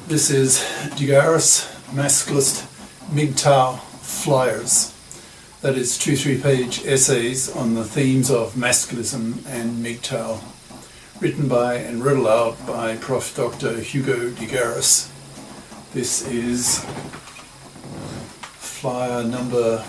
This is Digaris Masculist MGTOW Flyers. That is 2 3-page essays on the themes of masculism and MGTOW, written by and read aloud by Prof. Dr. Hugo Digaris. This is flyer number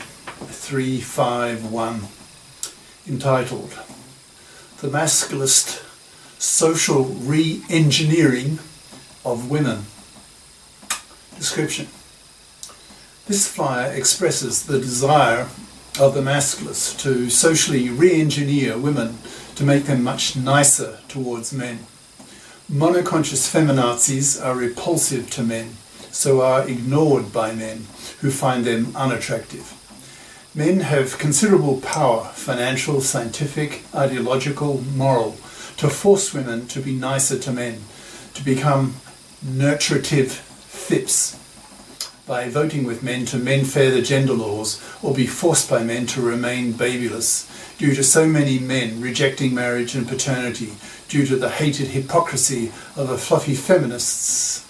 351, entitled The Masculist Social Re-Engineering of Women. Description. This flyer expresses the desire of the masculists to socially re-engineer women to make them much nicer towards men. Monoconscious feminazis are repulsive to men, so are ignored by men who find them unattractive. Men have considerable power, financial, scientific, ideological, moral, to force women to be nicer to men, to become nurturative fips, by voting with men to men-fair the gender laws, or be forced by men to remain babyless, due to so many men rejecting marriage and paternity, due to the hated hypocrisy of the fluffy feminists.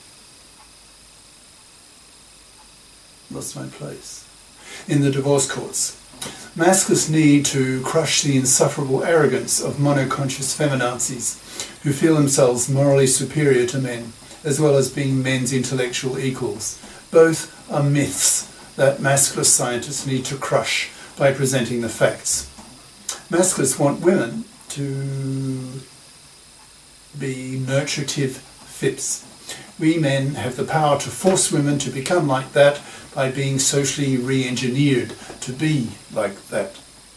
Lost my place. In the divorce courts. Masculists need to crush the insufferable arrogance of monoconscious feminazis, who feel themselves morally superior to men, as well as being men's intellectual equals. Both are myths that masculist scientists need to crush by presenting the facts. Masculists want women to be nurturative fips. We men have the power to force women to become like that by being socially re-engineered to be like that.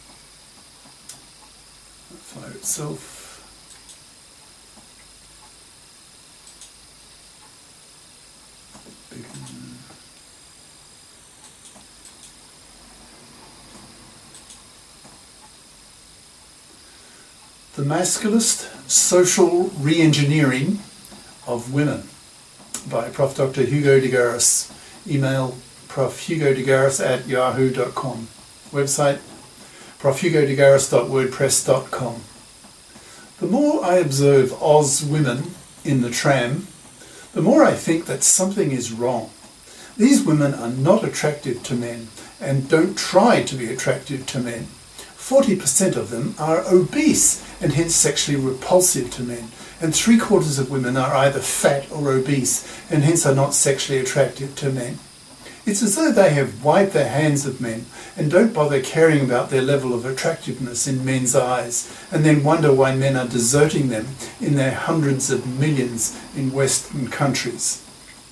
Fire itself. The Masculist Social Re-Engineering of Women by Prof. Dr. Hugo Digaris. Email profhugodigaris@yahoo.com. Website profhugodigaris.wordpress.com. The more I observe Oz women in the tram, the more I think that something is wrong. These women are not attractive to men and don't try to be attractive to men. 40% of them are obese and hence sexually repulsive to men, and 3/4 of women are either fat or obese and hence are not sexually attractive to men. It's as though they have wiped their hands of men and don't bother caring about their level of attractiveness in men's eyes, and then wonder why men are deserting them in their hundreds of millions in Western countries.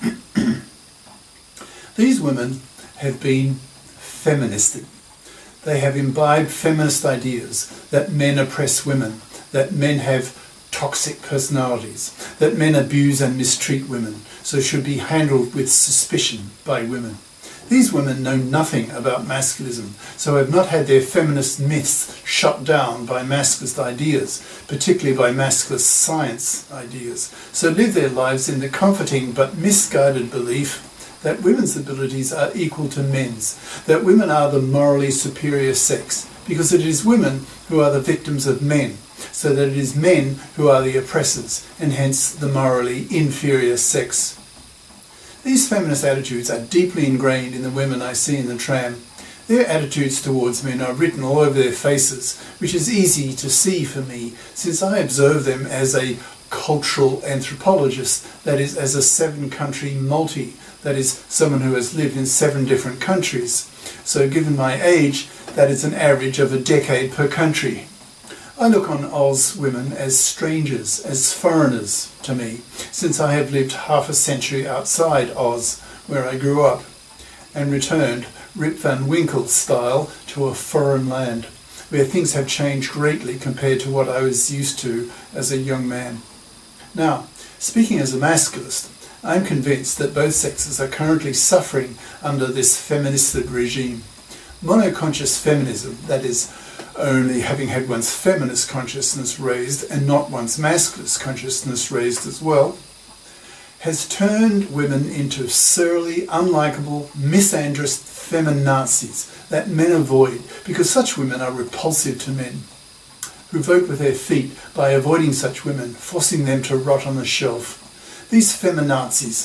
These women have been feministed. They have imbibed feminist ideas that men oppress women, that men have toxic personalities, that men abuse and mistreat women, so should be handled with suspicion by women. These women know nothing about masculism, so have not had their feminist myths shut down by masculist ideas, particularly by masculist science ideas, so live their lives in the comforting but misguided belief that women's abilities are equal to men's, that women are the morally superior sex, because it is women who are the victims of men, so that it is men who are the oppressors, and hence the morally inferior sex. These feminist attitudes are deeply ingrained in the women I see in the tram. Their attitudes towards men are written all over their faces, which is easy to see for me, since I observe them as a cultural anthropologist, that is, as a 7-country multi, that is, someone who has lived in 7 different countries. So given my age, that is an average of a decade per country. I look on Oz women as strangers, as foreigners to me, since I have lived half a century outside Oz, where I grew up, and returned, Rip Van Winkle style, to a foreign land, where things have changed greatly compared to what I was used to as a young man. Now, speaking as a masculist, I'm convinced that both sexes are currently suffering under this feministic regime. Monoconscious feminism, that is, only having had one's feminist consciousness raised and not one's masculinist consciousness raised as well, has turned women into surly, unlikable, misandrist feminazis that men avoid because such women are repulsive to men, who vote with their feet by avoiding such women, forcing them to rot on the shelf. These feminazis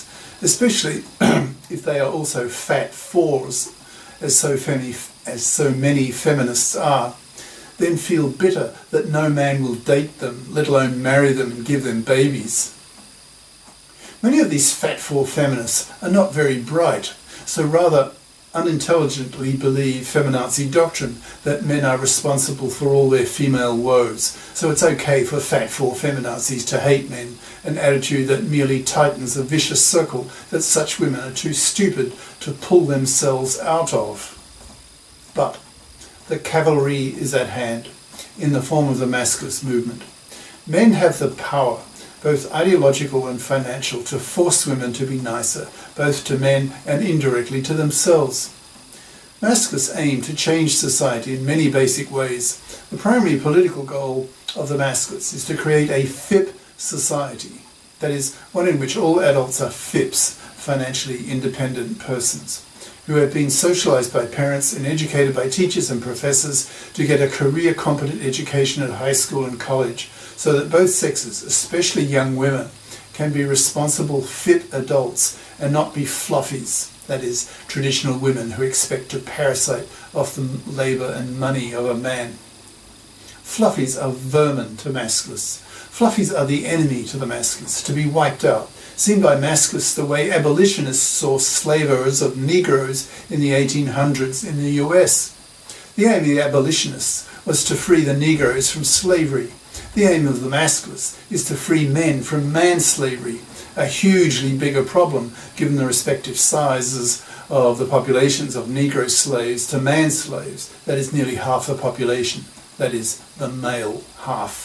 especially if they are also fat fours, as so many feminists are, then feel bitter that no man will date them, let alone marry them and give them babies. Many of these fat four feminists are not very bright, so rather unintelligently believe feminazi doctrine that men are responsible for all their female woes, so it's okay for fat four feminazis to hate men, an attitude that merely tightens a vicious circle that such women are too stupid to pull themselves out of. But the cavalry is at hand, in the form of the masculist movement. Men have the power, both ideological and financial, to force women to be nicer, both to men and indirectly to themselves. Masculists aim to change society in many basic ways. The primary political goal of the masculists is to create a FIP society, that is, one in which all adults are FIPs, financially independent persons, who have been socialized by parents and educated by teachers and professors to get a career-competent education at high school and college, so that both sexes, especially young women, can be responsible, fit adults and not be fluffies, that is, traditional women who expect to parasite off the labour and money of a man. Fluffies are vermin to masculists. Fluffies are the enemy to the masculists, to be wiped out, seen by masculists the way abolitionists saw slavers of Negroes in the 1800s in the US. The aim of the abolitionists was to free the Negroes from slavery. The aim of the masculists is to free men from manslavery, a hugely bigger problem given the respective sizes of the populations of Negro slaves to man slaves, that is nearly half the population, that is the male half.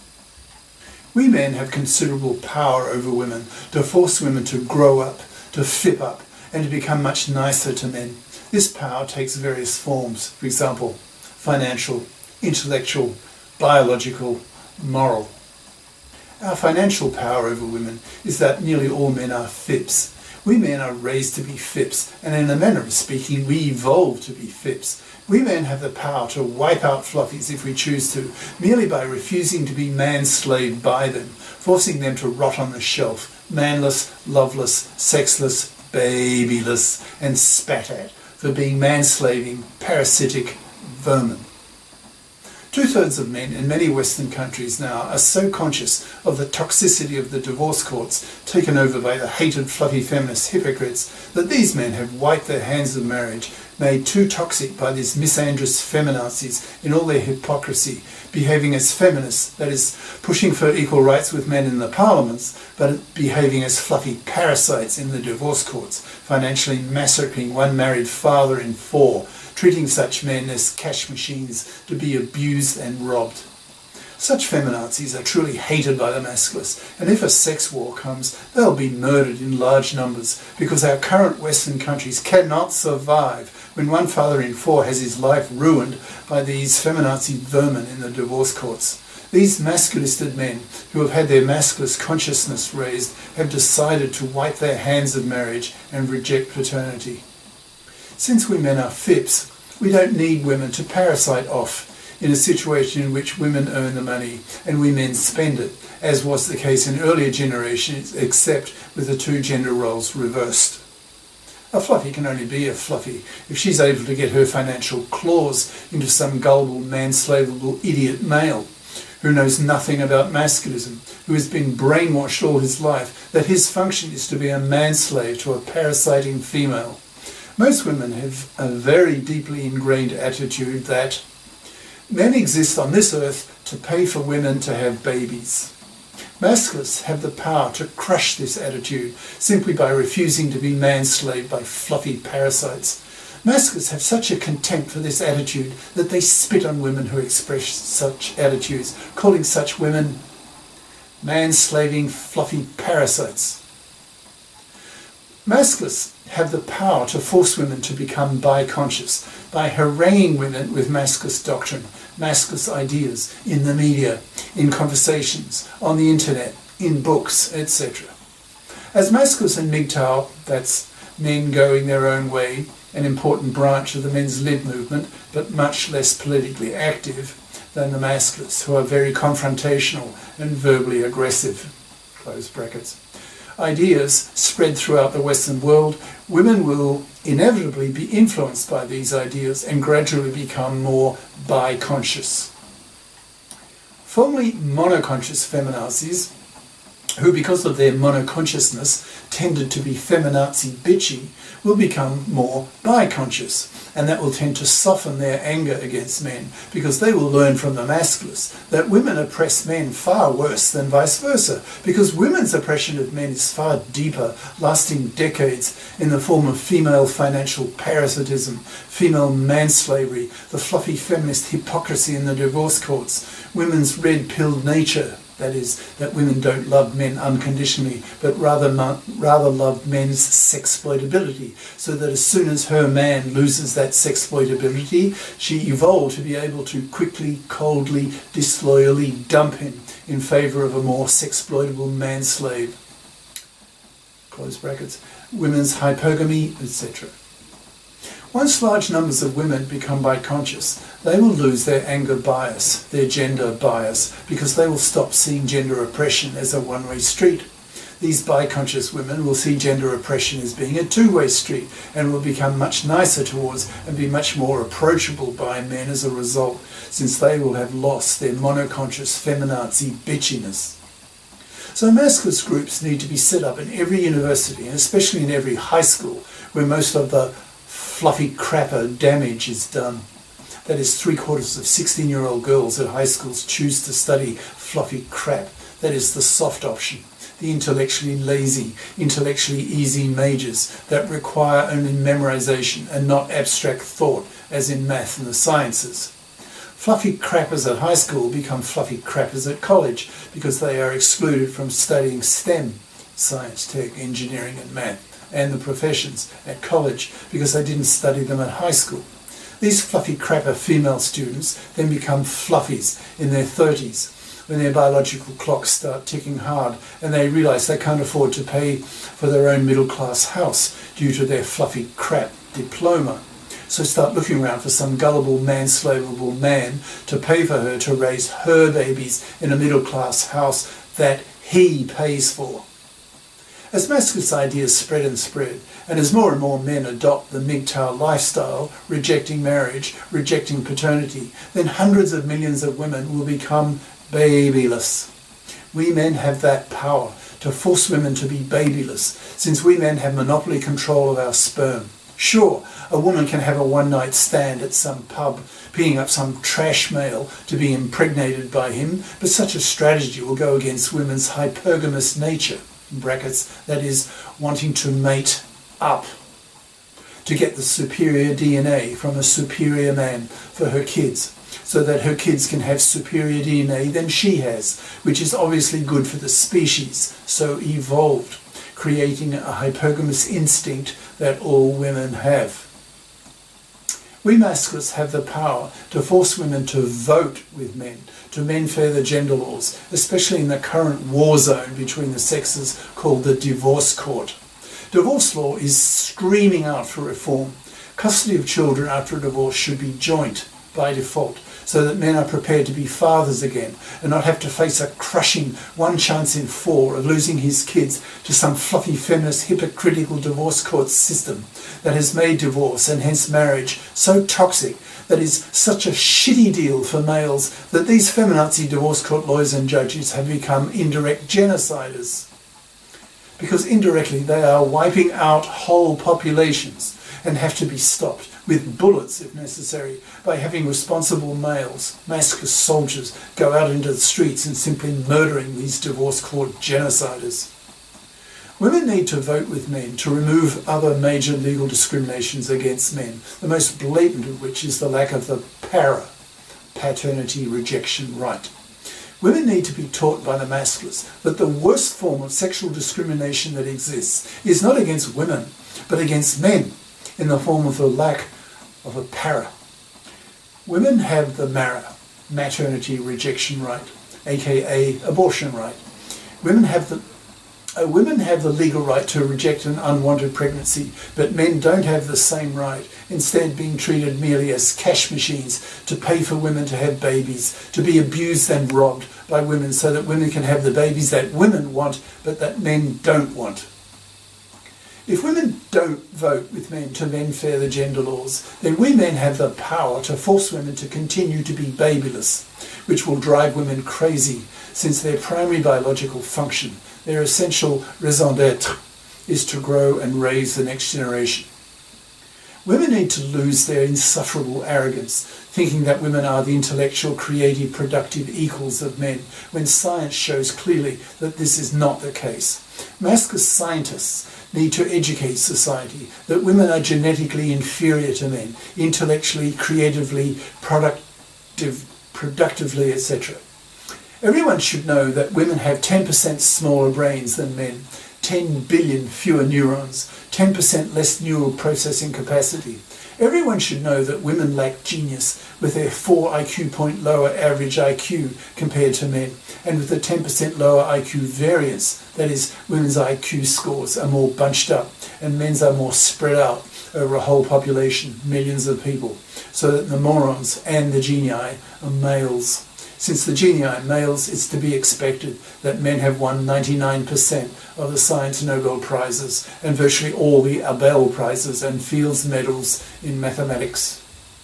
We men have considerable power over women to force women to grow up, to flip up, and to become much nicer to men. This power takes various forms, for example, financial, intellectual, biological, moral. Our financial power over women is that nearly all men are FIPs. We men are raised to be FIPs, and in a manner of speaking, we evolved to be FIPs. We men have the power to wipe out fluffies if we choose to, merely by refusing to be manslaved by them, forcing them to rot on the shelf, manless, loveless, sexless, babyless, and spat at for being manslaving, parasitic vermin. 2/3 of men in many Western countries now are so conscious of the toxicity of the divorce courts taken over by the hated fluffy feminist hypocrites that these men have wiped their hands of marriage, made too toxic by these misandrous feminazis in all their hypocrisy, behaving as feminists, that is, pushing for equal rights with men in the parliaments, but behaving as fluffy parasites in the divorce courts, financially massacring one married father in 4, treating such men as cash machines to be abused and robbed. Such feminazis are truly hated by the masculists, and if a sex war comes, they'll be murdered in large numbers, because our current Western countries cannot survive when one father in 4 has his life ruined by these feminazi vermin in the divorce courts. These masculisted men, who have had their masculist consciousness raised, have decided to wipe their hands of marriage and reject paternity. Since we men are FIPs, we don't need women to parasite off in a situation in which women earn the money and we men spend it, as was the case in earlier generations, except with the two gender roles reversed. A fluffy can only be a fluffy if she's able to get her financial claws into some gullible, manslavable idiot male who knows nothing about masculism, who has been brainwashed all his life that his function is to be a manslave to a parasiting female. Most women have a very deeply ingrained attitude that men exist on this earth to pay for women to have babies. Masculists have the power to crush this attitude simply by refusing to be manslaved by fluffy parasites. Masculists have such a contempt for this attitude that they spit on women who express such attitudes, calling such women manslaving fluffy parasites. Masculists have the power to force women to become bi-conscious by haranguing women with masculist doctrine, masculist ideas in the media, in conversations, on the internet, in books, etc. As masculists and MGTOW, that's men going their own way, an important branch of the men's lib movement, but much less politically active than the masculists, who are very confrontational and verbally aggressive, close brackets, ideas spread throughout the Western world, women will inevitably be influenced by these ideas and gradually become more bi-conscious. Formerly monoconscious feminazis, who because of their monoconsciousness tended to be feminazi bitchy, will become more bi-conscious, and that will tend to soften their anger against men because they will learn from the masculines that women oppress men far worse than vice versa, because women's oppression of men is far deeper, lasting decades, in the form of female financial parasitism, female manslavery, the fluffy feminist hypocrisy in the divorce courts, women's red-pilled nature. That is, that women don't love men unconditionally, but rather love men's sexploitability, so that as soon as her man loses that sexploitability, she evolved to be able to quickly, coldly, disloyally dump him in favour of a more sexploitable manslave. Close brackets. Women's hypergamy, etc. Once large numbers of women become bi-conscious, they will lose their anger bias, their gender bias, because they will stop seeing gender oppression as a one-way street. These bi-conscious women will see gender oppression as being a two-way street and will become much nicer towards and be much more approachable by men as a result, since they will have lost their monoconscious feminazi bitchiness. So masculist groups need to be set up in every university, and especially in every high school, where most of the fluffy crapper damage is done. That is, 3/4 of 16-year-old girls at high schools choose to study fluffy crap. That is the soft option, the intellectually lazy, intellectually easy majors that require only memorization and not abstract thought, as in math and the sciences. Fluffy crappers at high school become fluffy crappers at college because they are excluded from studying STEM, science, tech, engineering and math, and the professions at college because they didn't study them at high school. These fluffy crapper female students then become fluffies in their 30s when their biological clocks start ticking hard and they realise they can't afford to pay for their own middle-class house due to their fluffy crap diploma. So start looking around for some gullible, manslavable man to pay for her to raise her babies in a middle-class house that he pays for. As masculine ideas spread, and as more and more men adopt the MGTOW lifestyle, rejecting marriage, rejecting paternity, then hundreds of millions of women will become babyless. We men have that power to force women to be babyless, since we men have monopoly control of our sperm. Sure, a woman can have a one-night stand at some pub, picking up some trash male to be impregnated by him, but such a strategy will go against women's hypergamous nature. Brackets, that is, wanting to mate up, to get the superior DNA from a superior man for her kids, so that her kids can have superior DNA than she has, which is obviously good for the species, so evolved, creating a hypergamous instinct that all women have. We masculists have the power to force women to vote with men, to men-fair the gender laws, especially in the current war zone between the sexes called the divorce court. Divorce law is screaming out for reform. Custody of children after a divorce should be joint by default, so that men are prepared to be fathers again and not have to face a crushing 1 chance in 4 of losing his kids to some fluffy feminist hypocritical divorce court system that has made divorce and hence marriage so toxic, that is such a shitty deal for males, that these feminazi divorce court lawyers and judges have become indirect genociders. Because indirectly they are wiping out whole populations and have to be stopped with bullets if necessary by having responsible males, masculine soldiers, go out into the streets and simply murdering these divorce court genociders. Women need to vote with men to remove other major legal discriminations against men, the most blatant of which is the lack of the paternity rejection right. Women need to be taught by the masculines that the worst form of sexual discrimination that exists is not against women, but against men, in the form of the lack of a para. Women have the MARA, maternity rejection right, aka abortion right. Women have the Women have the legal right to reject an unwanted pregnancy, but men don't have the same right, instead being treated merely as cash machines to pay for women to have babies, to be abused and robbed by women so that women can have the babies that women want, but that men don't want. If women don't vote with men to mend further gender laws, then we men have the power to force women to continue to be babyless, which will drive women crazy, since their primary biological function, their essential raison d'être, is to grow and raise the next generation. Women need to lose their insufferable arrogance, thinking that women are the intellectual, creative, productive equals of men, when science shows clearly that this is not the case. Maskless scientists need to educate society that women are genetically inferior to men, intellectually, creatively, productively, etc. Everyone should know that women have 10% smaller brains than men, 10 billion fewer neurons, 10% less neural processing capacity. Everyone should know that women lack genius, with their 4 IQ point lower average IQ compared to men, and with a 10% lower IQ variance. That is, women's IQ scores are more bunched up and men's are more spread out over a whole population, millions of people, so that the morons and the genii are males. Since the genii are males, it's to be expected that men have won 99% of the Science Nobel Prizes and virtually all the Abel Prizes and Fields Medals in mathematics.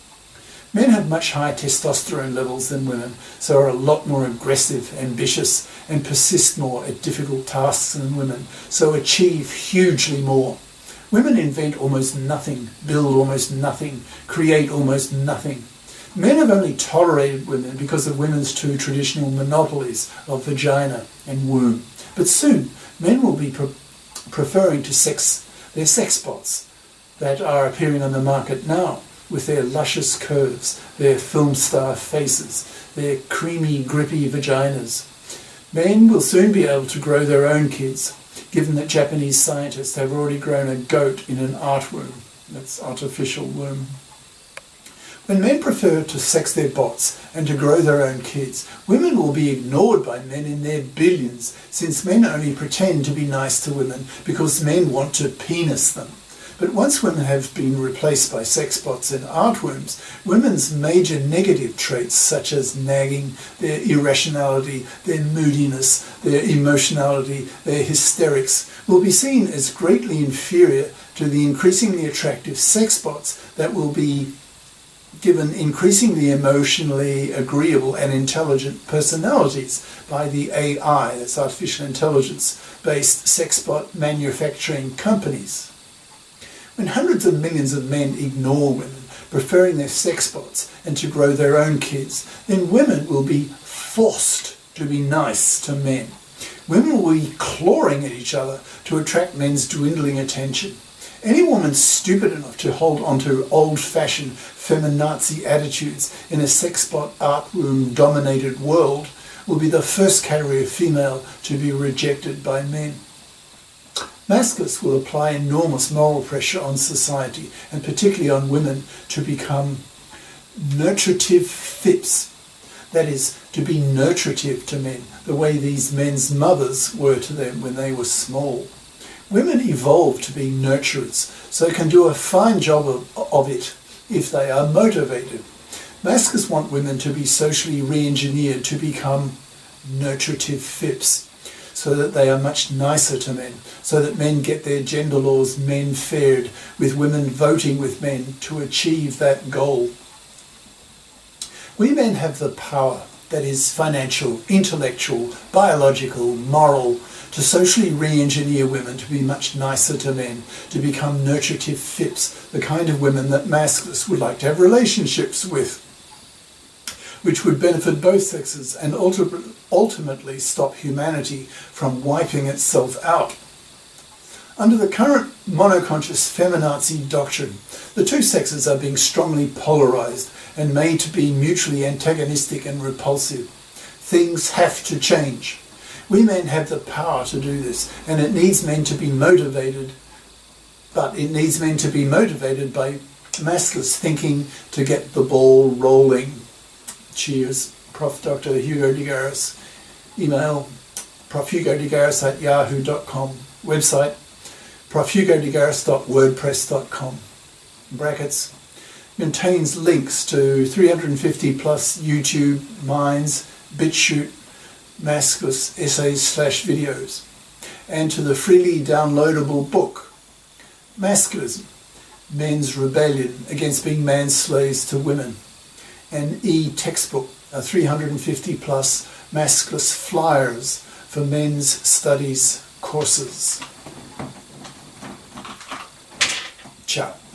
Men have much higher testosterone levels than women, so are a lot more aggressive, ambitious, and persist more at difficult tasks than women, so achieve hugely more. Women invent almost nothing, build almost nothing, create almost nothing. Men have only tolerated women because of women's two traditional monopolies of vagina and womb. But soon, men will be preferring to their sex bots that are appearing on the market now, with their luscious curves, their film star faces, their creamy, grippy vaginas. Men will soon be able to grow their own kids, given that Japanese scientists have already grown a goat in an art womb. That's artificial womb. When men prefer to sex their bots and to grow their own kids, women will be ignored by men in their billions, since men only pretend to be nice to women because men want to penis them. But once women have been replaced by sex bots and art wombs, women's major negative traits such as nagging, their irrationality, their moodiness, their emotionality, their hysterics will be seen as greatly inferior to the increasingly attractive sex bots that will be given increasingly emotionally agreeable and intelligent personalities by the AI, that's artificial intelligence-based sex bot manufacturing companies. When hundreds of millions of men ignore women, preferring their sex bots and to grow their own kids, then women will be forced to be nice to men. Women will be clawing at each other to attract men's dwindling attention. Any woman stupid enough to hold onto old-fashioned feminazi attitudes in a sex-bot art room-dominated world will be the first category of female to be rejected by men. Maskless will apply enormous moral pressure on society, and particularly on women, to become nurturative fips. That is, to be nurturative to men, the way these men's mothers were to them when they were small. Women evolved to be nurturers, so can do a fine job of it if they are motivated. Maskless want women to be socially re-engineered to become nurturative fips, so that they are much nicer to men, so that men get their gender laws men-fared, with women voting with men to achieve that goal. We men have the power, that is financial, intellectual, biological, moral, to socially re-engineer women to be much nicer to men, to become nurturative fips, the kind of women that Maskless would like to have relationships with, which would benefit both sexes and ultimately stop humanity from wiping itself out. Under the current monoconscious feminazi doctrine, the two sexes are being strongly polarized and made to be mutually antagonistic and repulsive. Things have to change. We men have the power to do this, and it needs men to be motivated, but it needs men to be motivated by maskless thinking to get the ball rolling. Cheers, Prof. Dr. Hugo de Garis. Email profhugodegaris@yahoo.com, website profhugodegaris.wordpress.com, brackets, contains links to 350 plus YouTube, Minds, BitChute, Maskless essays/videos, and to the freely downloadable book, Masculism, Men's Rebellion Against Being Manslaves to Women, an e-textbook, 350 plus maskless flyers for men's studies courses. Ciao.